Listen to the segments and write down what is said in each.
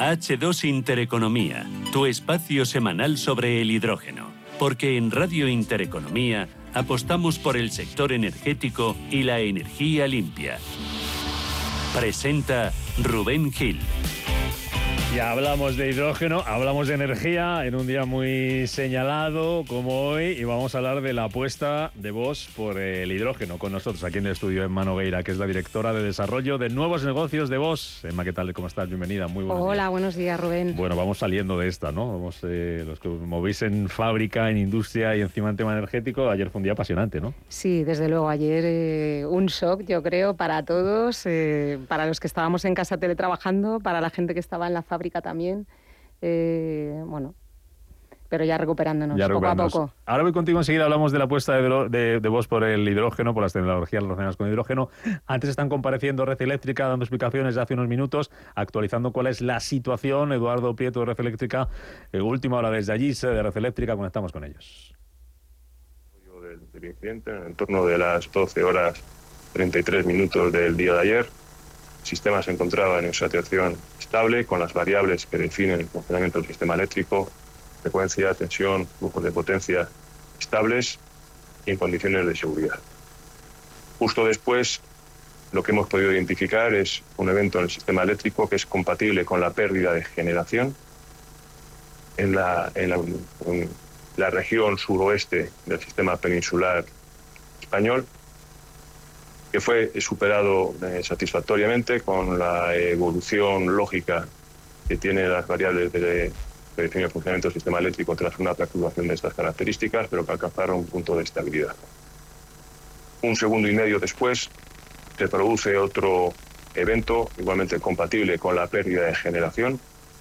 H2 Intereconomía, tu espacio semanal sobre el hidrógeno. Porque en Radio Intereconomía apostamos por el sector energético y la energía limpia. Presenta Rubén Gil. Ya hablamos de hidrógeno, hablamos de energía en un día muy señalado como hoy y vamos a hablar de la apuesta de Bosch por el hidrógeno con nosotros aquí en el estudio Emma Nogueira, que es la directora de desarrollo de nuevos negocios de Bosch. Emma, ¿qué tal? ¿Cómo estás? Bienvenida, muy buenos días. Hola, buenos días, Rubén. Bueno, vamos saliendo de esta, ¿no? Vamos, los que movís en fábrica, en industria y encima en tema energético, ayer fue un día apasionante, ¿no? Sí, desde luego, ayer un shock, yo creo, para todos, para los que estábamos en casa teletrabajando, para la gente que estaba en la fábrica también, bueno, pero ya recuperándonos poco a poco. Ahora voy contigo enseguida, hablamos de la apuesta de Bosch por el hidrógeno, por las tecnologías relacionadas con hidrógeno. Antes están compareciendo Red Eléctrica, dando explicaciones ya hace unos minutos, actualizando cuál es la situación. Eduardo Prieto de Red Eléctrica, última hora desde allí, de Red Eléctrica, conectamos con ellos. Del incidente, en torno de las 12 horas 33 minutos del día de ayer, el sistema se encontraba en una situación estable con las variables que definen el funcionamiento del sistema eléctrico, frecuencia, tensión, flujos de potencia estables y en condiciones de seguridad. Justo después, lo que hemos podido identificar es un evento en el sistema eléctrico que es compatible con la pérdida de generación en la región suroeste del sistema peninsular español, que fue superado satisfactoriamente con la evolución lógica que tiene las variables de define el funcionamiento del sistema eléctrico tras una perturbación de estas características, pero que alcanzaron un punto de estabilidad. Un segundo y medio después se produce otro evento igualmente compatible con la pérdida de generación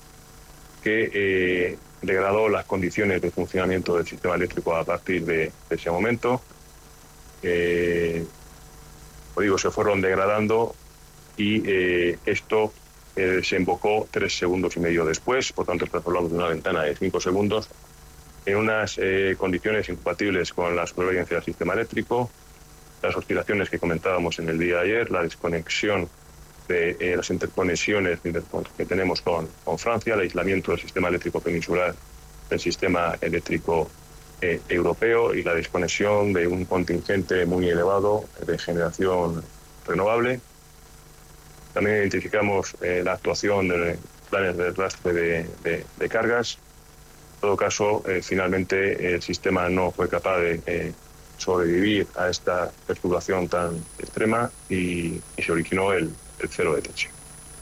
que degradó las condiciones de funcionamiento del sistema eléctrico a partir de ese momento. Se fueron degradando y esto desembocó 3 segundos y medio después, por tanto estamos hablando de una ventana de 5 segundos, en unas condiciones incompatibles con la supervivencia del sistema eléctrico, las oscilaciones que comentábamos en el día de ayer, la desconexión de las interconexiones que tenemos con Francia, el aislamiento del sistema eléctrico peninsular del sistema eléctrico europeo y la desconexión de un contingente muy elevado de generación renovable. También identificamos la actuación de planes de rastre de cargas. En todo caso, finalmente el sistema no fue capaz de sobrevivir a esta perturbación tan extrema y se originó el cero de tensión.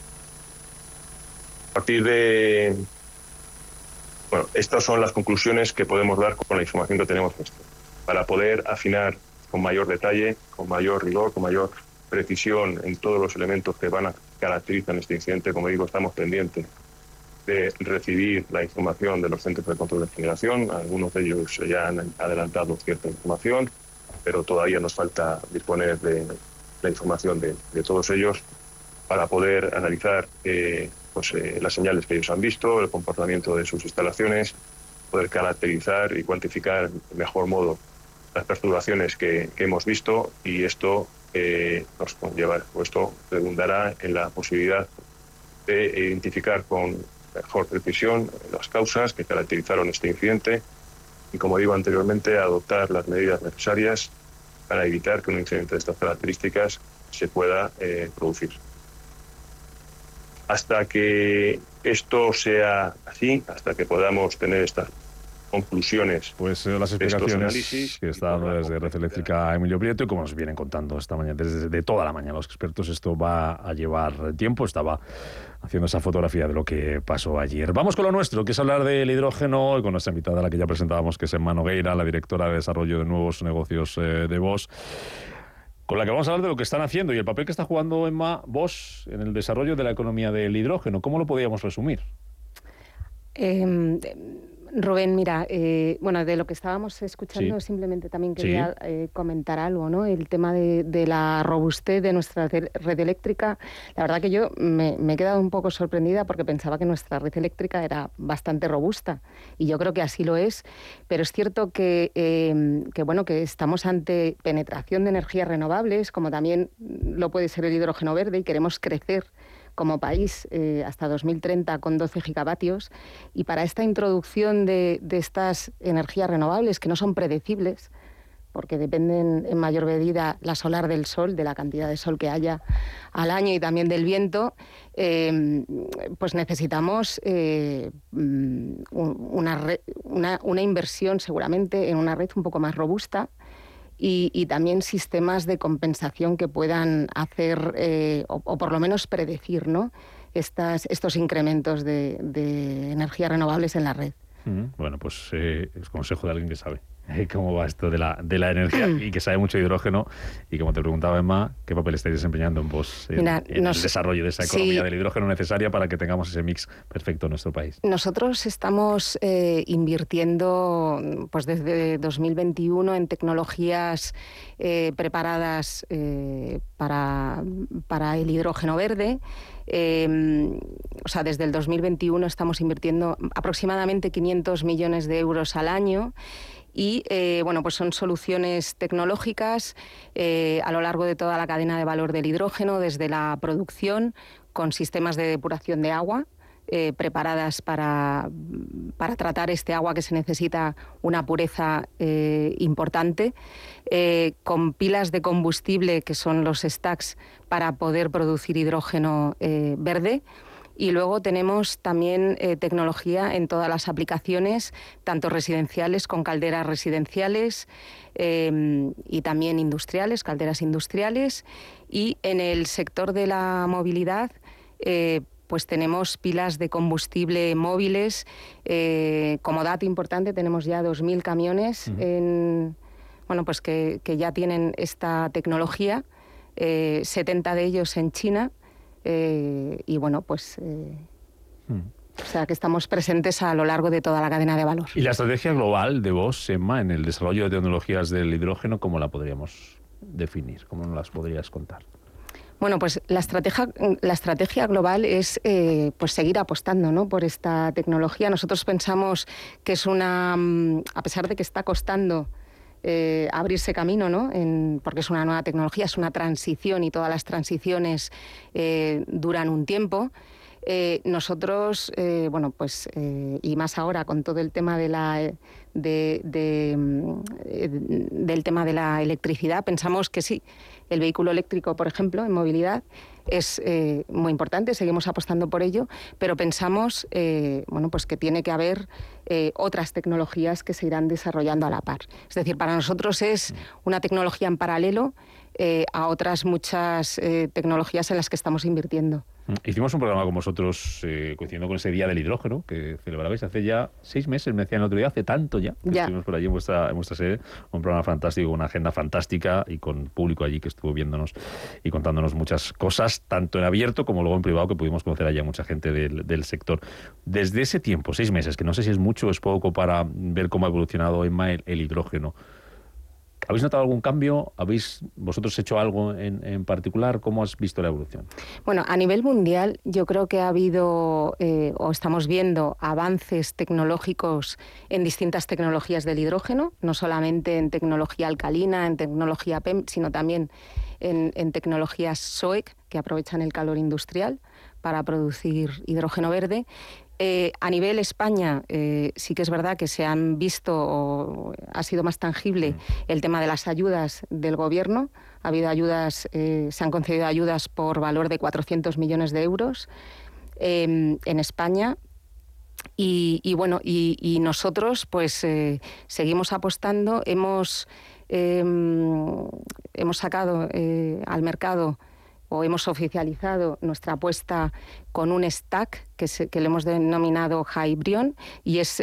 A partir de... Bueno, estas son las conclusiones que podemos dar con la información que tenemos para poder afinar con mayor detalle, con mayor rigor, con mayor precisión en todos los elementos que caracterizan este incidente. Como digo, estamos pendientes de recibir la información de los centros de control de generación. Algunos de ellos ya han adelantado cierta información, pero todavía nos falta disponer de la información de todos ellos para poder analizar las señales que ellos han visto, el comportamiento de sus instalaciones, poder caracterizar y cuantificar de mejor modo las perturbaciones que hemos visto, y esto nos conlleva, esto redundará en la posibilidad de identificar con mejor precisión las causas que caracterizaron este incidente y, como digo anteriormente, adoptar las medidas necesarias para evitar que un incidente de estas características se pueda producir. Hasta que esto sea así, hasta que podamos tener estas conclusiones. Pues las explicaciones que está dando desde Red Eléctrica Emilio Prieto, y como nos vienen contando esta mañana, desde toda la mañana los expertos, esto va a llevar tiempo. Estaba haciendo esa fotografía de lo que pasó ayer. Vamos con lo nuestro, que es hablar del hidrógeno, y con nuestra invitada, la que ya presentábamos, que es Emma Nogueira, la directora de desarrollo de nuevos negocios de Bosch, con la que vamos a hablar de lo que están haciendo y el papel que está jugando Emma Bosch en el desarrollo de la economía del hidrógeno. ¿Cómo lo podríamos resumir? Rubén, mira, de lo que estábamos escuchando, simplemente también quería comentar algo, ¿no? El tema de la robustez de nuestra red eléctrica. La verdad que yo me he quedado un poco sorprendida porque pensaba que nuestra red eléctrica era bastante robusta, y yo creo que así lo es, pero es cierto que estamos ante penetración de energías renovables, como también lo puede ser el hidrógeno verde, y queremos crecer como país hasta 2030 con 12 gigavatios, y para esta introducción de estas energías renovables que no son predecibles, porque dependen en mayor medida la solar del sol, de la cantidad de sol que haya al año y también del viento, pues necesitamos una inversión seguramente en una red un poco más robusta y también sistemas de compensación que puedan hacer o por lo menos predecir, ¿no?, estos incrementos de energías renovables en la red. Bueno, pues es consejo de alguien que sabe cómo va esto de la energía y que sabe mucho de hidrógeno. Y como te preguntaba, Emma, ¿qué papel estáis desempeñando en vos en el desarrollo de esa economía del hidrógeno necesaria para que tengamos ese mix perfecto en nuestro país? Nosotros estamos invirtiendo pues desde 2021 en tecnologías preparadas para el hidrógeno verde. O sea, desde el 2021 estamos invirtiendo aproximadamente 500 millones de euros al año. Y bueno, pues son soluciones tecnológicas a lo largo de toda la cadena de valor del hidrógeno, desde la producción, con sistemas de depuración de agua preparadas para tratar este agua que se necesita una pureza importante, con pilas de combustible que son los stacks para poder producir hidrógeno verde. Y luego tenemos también tecnología en todas las aplicaciones, tanto residenciales con calderas residenciales y también industriales, calderas industriales. Y en el sector de la movilidad, pues tenemos pilas de combustible móviles. Como dato importante, tenemos ya 2.000 camiones pues que ya tienen esta tecnología, 70 de ellos en China. Y bueno, pues o sea que estamos presentes a lo largo de toda la cadena de valor. ¿Y la estrategia global de vos, Emma, en el desarrollo de tecnologías del hidrógeno, cómo la podríamos definir? ¿Cómo nos las podrías contar? Bueno, pues la estrategia global es pues seguir apostando, ¿no?, por esta tecnología. Nosotros pensamos que es a pesar de que está costando abrirse camino, ¿no?, porque es una nueva tecnología, es una transición y todas las transiciones duran un tiempo. Nosotros, y más ahora con todo el tema del tema de la electricidad, pensamos que sí, el vehículo eléctrico, por ejemplo, en movilidad es muy importante, seguimos apostando por ello, pero pensamos pues que tiene que haber otras tecnologías que se irán desarrollando a la par. Es decir, para nosotros es una tecnología en paralelo a otras muchas tecnologías en las que estamos invirtiendo. Hicimos un programa con vosotros coincidiendo con ese Día del Hidrógeno que celebrabais hace ya 6 meses, me decían el otro día, hace tanto ya, que estuvimos por allí en vuestra sede, un programa fantástico, una agenda fantástica y con público allí que estuvo viéndonos y contándonos muchas cosas, tanto en abierto como luego en privado, que pudimos conocer allá mucha gente del sector. Desde ese tiempo, 6 meses, que no sé si es mucho o es poco para ver cómo ha evolucionado, Emma, el hidrógeno, ¿habéis notado algún cambio? ¿Habéis vosotros hecho algo en particular? ¿Cómo has visto la evolución? Bueno, a nivel mundial yo creo que ha habido o estamos viendo avances tecnológicos en distintas tecnologías del hidrógeno, no solamente en tecnología alcalina, en tecnología PEM, sino también en tecnologías SOEC, que aprovechan el calor industrial para producir hidrógeno verde. A nivel España sí que es verdad que se han visto, o ha sido más tangible el tema de las ayudas del Gobierno. Ha habido ayudas, se han concedido ayudas por valor de 400 millones de euros en España. Y nosotros pues seguimos apostando. Hemos sacado al mercado o hemos oficializado nuestra apuesta con un stack que le hemos denominado Hybrion, y es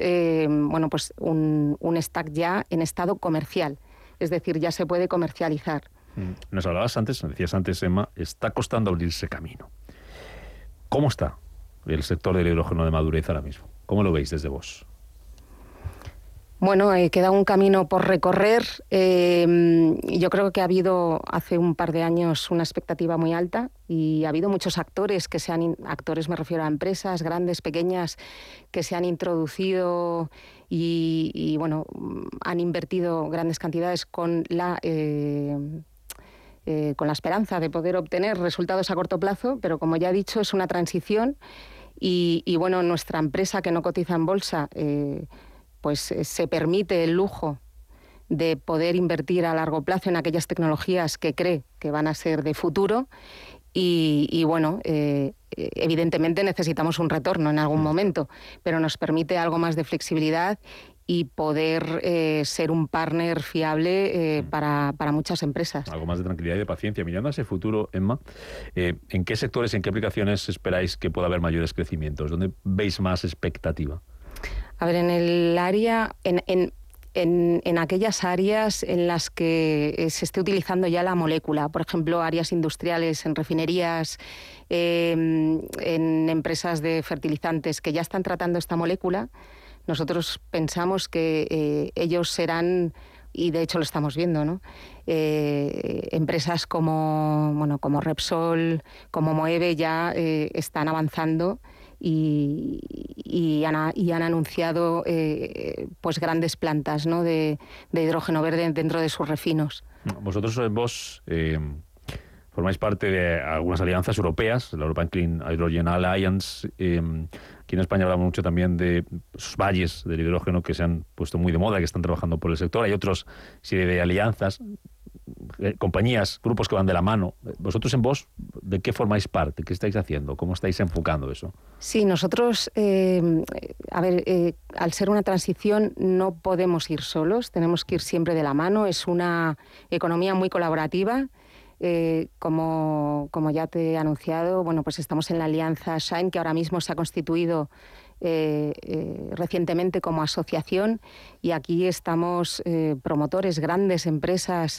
un stack ya en estado comercial, es decir, ya se puede comercializar. Nos decías antes, Emma, está costando abrirse camino. ¿Cómo está el sector del hidrógeno de madurez ahora mismo? ¿Cómo lo veis desde vos? Bueno, queda un camino por recorrer. Yo creo que ha habido hace un par de años una expectativa muy alta y ha habido muchos actores actores me refiero a empresas grandes, pequeñas, que se han introducido y han invertido grandes cantidades con la con la esperanza de poder obtener resultados a corto plazo, pero como ya he dicho, es una transición y bueno, nuestra empresa que no cotiza en bolsa, pues se permite el lujo de poder invertir a largo plazo en aquellas tecnologías que cree que van a ser de futuro y bueno, evidentemente necesitamos un retorno en algún momento, pero nos permite algo más de flexibilidad y poder ser un partner fiable para muchas empresas. Algo más de tranquilidad y de paciencia. Mirando a ese futuro, Emma, ¿en qué sectores, en qué aplicaciones esperáis que pueda haber mayores crecimientos? ¿Dónde veis más expectativa? A ver, en el área, en aquellas áreas en las que se esté utilizando ya la molécula, por ejemplo, áreas industriales, en refinerías, en empresas de fertilizantes que ya están tratando esta molécula, nosotros pensamos que ellos serán, y de hecho lo estamos viendo, ¿no? Empresas como Repsol, como Moeve ya están avanzando y han anunciado pues grandes plantas, ¿no? de hidrógeno verde dentro de sus refinos. Vosotros formáis parte de algunas alianzas europeas, la European Clean Hydrogen Alliance. Aquí en España hablamos mucho también de esos valles del hidrógeno que se han puesto muy de moda, que están trabajando por el sector. Hay otros serie de alianzas, compañías, grupos que van de la mano. Vosotros en Bosch, ¿de qué formáis parte? ¿Qué estáis haciendo? ¿Cómo estáis enfocando eso? Sí, nosotros, al ser una transición no podemos ir solos, tenemos que ir siempre de la mano. Es una economía muy colaborativa. Como ya te he anunciado, bueno, pues estamos en la alianza Shine, que ahora mismo se ha constituido recientemente como asociación, y aquí estamos promotores, grandes empresas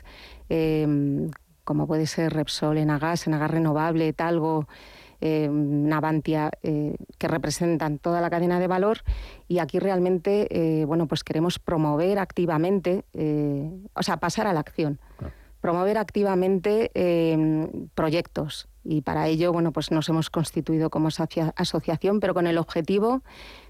como puede ser Repsol, Enagas Renovable, Talgo, Navantia, que representan toda la cadena de valor, y aquí realmente bueno, pues queremos promover activamente, pasar a la acción. Promover activamente proyectos, y para ello, bueno, pues nos hemos constituido como asociación, pero con el objetivo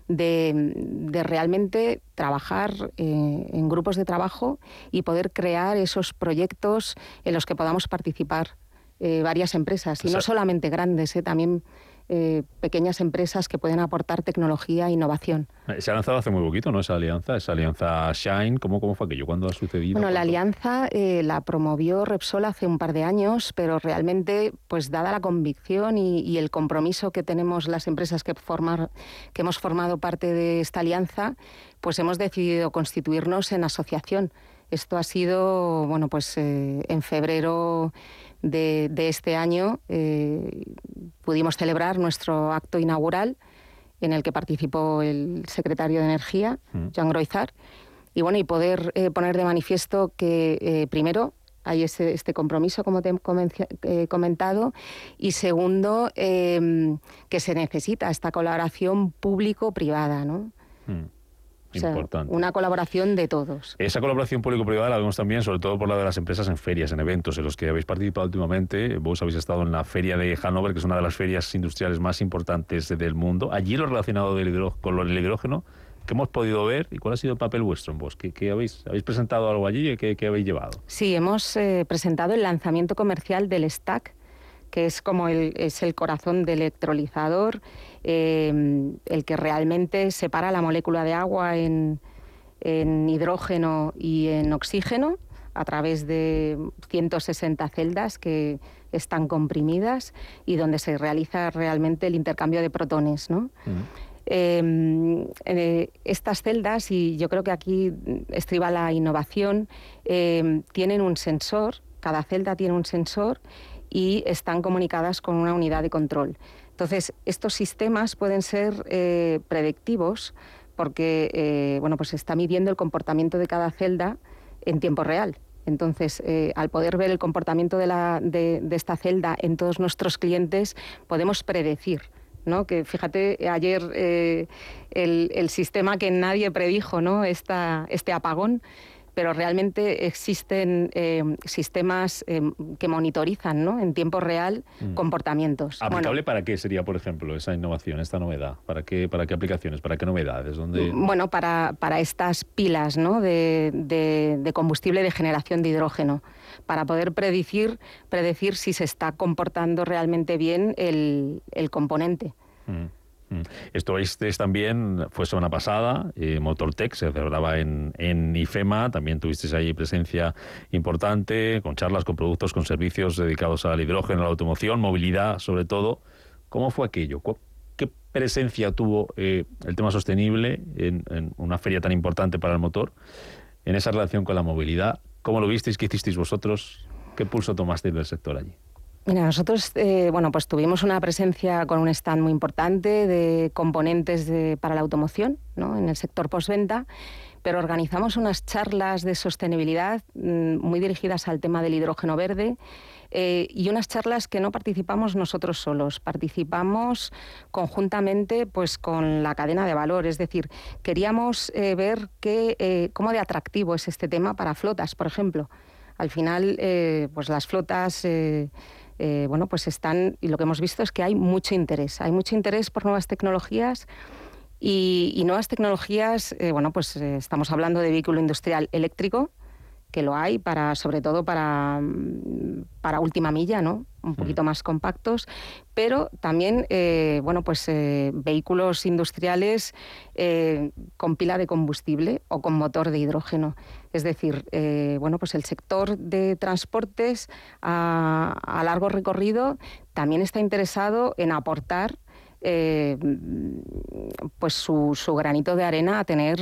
de realmente trabajar en grupos de trabajo y poder crear esos proyectos en los que podamos participar varias empresas, y no solamente grandes, también pequeñas empresas que pueden aportar tecnología e innovación. Se ha lanzado hace muy poquito, ¿no? Esa alianza Shine. ¿Cómo fue aquello? ¿Cuándo ha sucedido? Bueno, la alianza la promovió Repsol hace un par de años, pero realmente, pues dada la convicción y el compromiso que tenemos las empresas que hemos formado parte de esta alianza, pues hemos decidido constituirnos en asociación. Esto ha sido, bueno, pues en febrero de este año pudimos celebrar nuestro acto inaugural, en el que participó el secretario de Energía, Joan Groizar, y bueno, y poder poner de manifiesto que primero hay este compromiso, como te he comentado, y segundo, que se necesita esta colaboración público-privada, ¿no? Importante. Una colaboración de todos. Esa colaboración público-privada la vemos también, sobre todo por la de las empresas en ferias, en eventos en los que habéis participado últimamente. Vos habéis estado en la feria de Hannover, que es una de las ferias industriales más importantes del mundo. Allí lo relacionado con el hidrógeno, ¿qué hemos podido ver y cuál ha sido el papel vuestro en vos? ¿Qué habéis presentado algo allí? ¿Qué habéis llevado? Sí, hemos presentado el lanzamiento comercial del Stack, que es como el corazón del electrolizador, el que realmente separa la molécula de agua en hidrógeno y en oxígeno a través de 160 celdas que están comprimidas y donde se realiza realmente el intercambio de protones, ¿no? Estas celdas, y yo creo que aquí estriba la innovación, tienen un sensor, cada celda tiene un sensor, y están comunicadas con una unidad de control. Entonces, estos sistemas pueden ser predictivos porque bueno, pues se está midiendo el comportamiento de cada celda en tiempo real. Entonces, al poder ver el comportamiento de esta celda en todos nuestros clientes, podemos predecir, ¿no? Que fíjate, ayer el sistema que nadie predijo, ¿no? Este apagón, pero realmente existen sistemas que monitorizan, ¿no?, en tiempo real comportamientos. ¿Aplicable para qué sería, por ejemplo, esa innovación, esta novedad? ¿Para qué aplicaciones? ¿Para qué novedades? ¿Dónde? Bueno, para estas pilas, ¿no?, de combustible de generación de hidrógeno, para poder predecir si se está comportando realmente bien el componente. Estuvisteis también, fue semana pasada, Motortech, se celebraba en IFEMA, también tuvisteis ahí presencia importante, con charlas, con productos, con servicios dedicados al hidrógeno, a la automoción, movilidad sobre todo. ¿Cómo fue aquello? ¿Qué presencia tuvo el tema sostenible en una feria tan importante para el motor, en esa relación con la movilidad? ¿Cómo lo visteis? ¿Qué hicisteis vosotros? ¿Qué pulso tomasteis del sector allí? Mira, nosotros pues tuvimos una presencia con un stand muy importante de componentes para la automoción, ¿no?, en el sector postventa, pero organizamos unas charlas de sostenibilidad muy dirigidas al tema del hidrógeno verde, y unas charlas que no participamos nosotros solos, participamos conjuntamente pues con la cadena de valor, es decir, queríamos ver cómo de atractivo es este tema para flotas, por ejemplo. Al final, pues las flotas pues están, y lo que hemos visto es que hay mucho interés por nuevas tecnologías y nuevas tecnologías, estamos hablando de vehículo industrial eléctrico, que lo hay sobre todo para última milla, ¿no?, un poquito más compactos, pero también vehículos industriales con pila de combustible o con motor de hidrógeno. Es decir, el sector de transportes a largo recorrido también está interesado en aportar su granito de arena a tener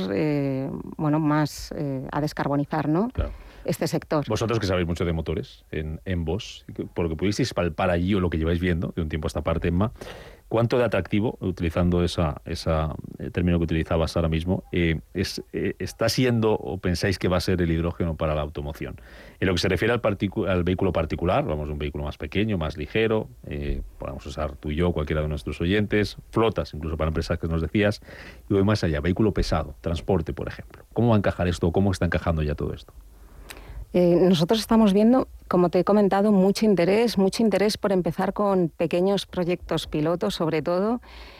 a descarbonizar, ¿no?, claro, este sector. Vosotros que sabéis mucho de motores en Bosch, por lo que pudisteis palpar allí o lo que lleváis viendo de un tiempo a esta parte, Emma, ¿cuánto de atractivo, utilizando esa término que utilizabas ahora mismo, está siendo o pensáis que va a ser el hidrógeno para la automoción? En lo que se refiere al vehículo particular, vamos, un vehículo más pequeño, más ligero, podemos usar tú y yo, cualquiera de nuestros oyentes, flotas, incluso para empresas que nos decías, y voy más allá, vehículo pesado, transporte, por ejemplo. ¿Cómo va a encajar esto? ¿Cómo está encajando ya todo esto? Nosotros estamos viendo, como te he comentado, mucho interés por empezar con pequeños proyectos pilotos, sobre todo.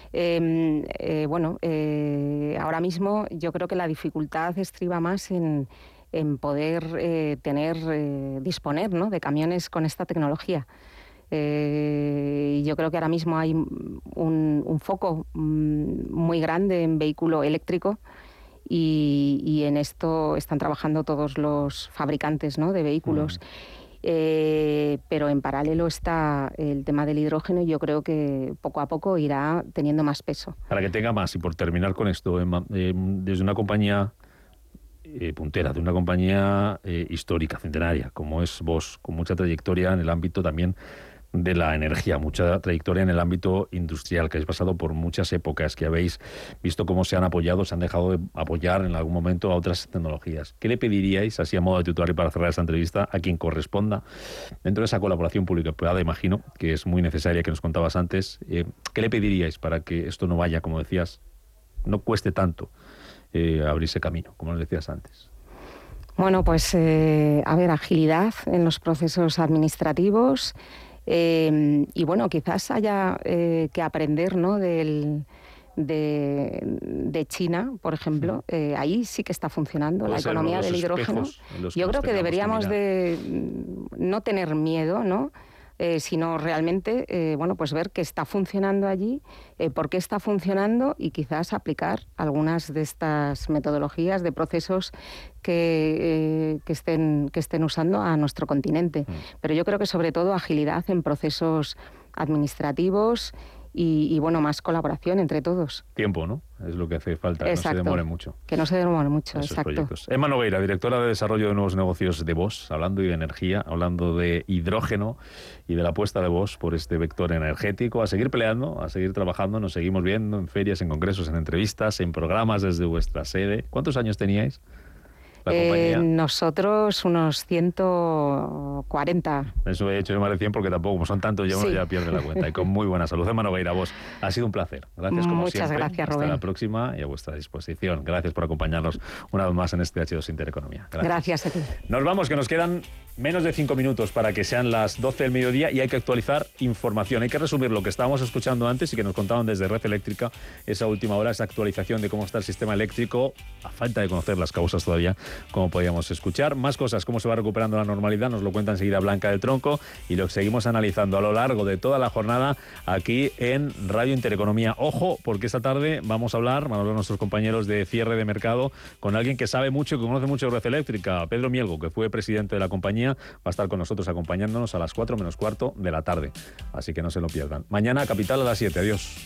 Ahora mismo yo creo que la dificultad estriba más en poder disponer, ¿no?, de camiones con esta tecnología. Yo creo que ahora mismo hay un foco muy grande en vehículo eléctrico, y en esto están trabajando todos los fabricantes, ¿no?, de vehículos. Pero en paralelo está el tema del hidrógeno, y yo creo que poco a poco irá teniendo más peso. Para que tenga más, y por terminar con esto, Emma, desde una compañía puntera, de una compañía histórica, centenaria, como es Bosch, con mucha trayectoria en el ámbito también de la energía, mucha trayectoria en el ámbito industrial, que habéis pasado por muchas épocas, que habéis visto cómo se han apoyado, se han dejado de apoyar en algún momento a otras tecnologías. ¿Qué le pediríais, así a modo de tutorial para cerrar esta entrevista, a quien corresponda, dentro de esa colaboración público-privada, imagino, que es muy necesaria, que nos contabas antes, qué le pediríais para que esto no vaya, como decías, no cueste tanto abrirse camino, como nos decías antes? Bueno, pues, agilidad en los procesos administrativos, y bueno, quizás haya que aprender, ¿no?, de China, por ejemplo. Ahí sí que está funcionando la economía del hidrógeno. Yo creo que deberíamos de no tener miedo, ¿no?, sino realmente ver que está funcionando allí, por qué está funcionando, y quizás aplicar algunas de estas metodologías de procesos que estén usando a nuestro continente. Pero yo creo que sobre todo agilidad en procesos administrativos y más colaboración entre todos. Tiempo, ¿no? Es lo que hace falta, que exacto, no se demore mucho. Que no se demore mucho, esos exacto. Proyectos. Emma Nogueira, directora de Desarrollo de Nuevos Negocios de Bosch, hablando de energía, hablando de hidrógeno y de la apuesta de Bosch por este vector energético. A seguir peleando, a seguir trabajando, nos seguimos viendo en ferias, en congresos, en entrevistas, en programas desde vuestra sede. ¿Cuántos años teníais? la compañía? Nosotros unos 140. Eso he hecho más de 100 porque tampoco, como son tantos, ya uno ya pierde la cuenta. Y con muy buena salud. Emma Nogueira, vos, ha sido un placer. Gracias como Muchas siempre. gracias, Rubén. Hasta la próxima y a vuestra disposición. Gracias por acompañarnos una vez más en este H2 Intereconomía. Gracias a ti. Nos vamos, que nos quedan menos de 5 minutos para que sean las 12 del mediodía y hay que actualizar información. Hay que resumir lo que estábamos escuchando antes y que nos contaban desde Red Eléctrica esa última hora, esa actualización de cómo está el sistema eléctrico, a falta de conocer las causas todavía, como podíamos escuchar. Más cosas, cómo se va recuperando la normalidad, nos lo cuenta enseguida Blanca del Tronco y lo seguimos analizando a lo largo de toda la jornada aquí en Radio Intereconomía. Ojo, porque esta tarde van a hablar nuestros compañeros de cierre de mercado con alguien que sabe mucho y que conoce mucho de Red Eléctrica, Pedro Mielgo, que fue presidente de la compañía. Va a estar con nosotros acompañándonos a las 4 menos cuarto de la tarde. Así que no se lo pierdan. Mañana Capital a las 7. Adiós.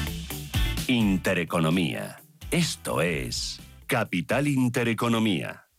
Intereconomía. Esto es Capital Intereconomía.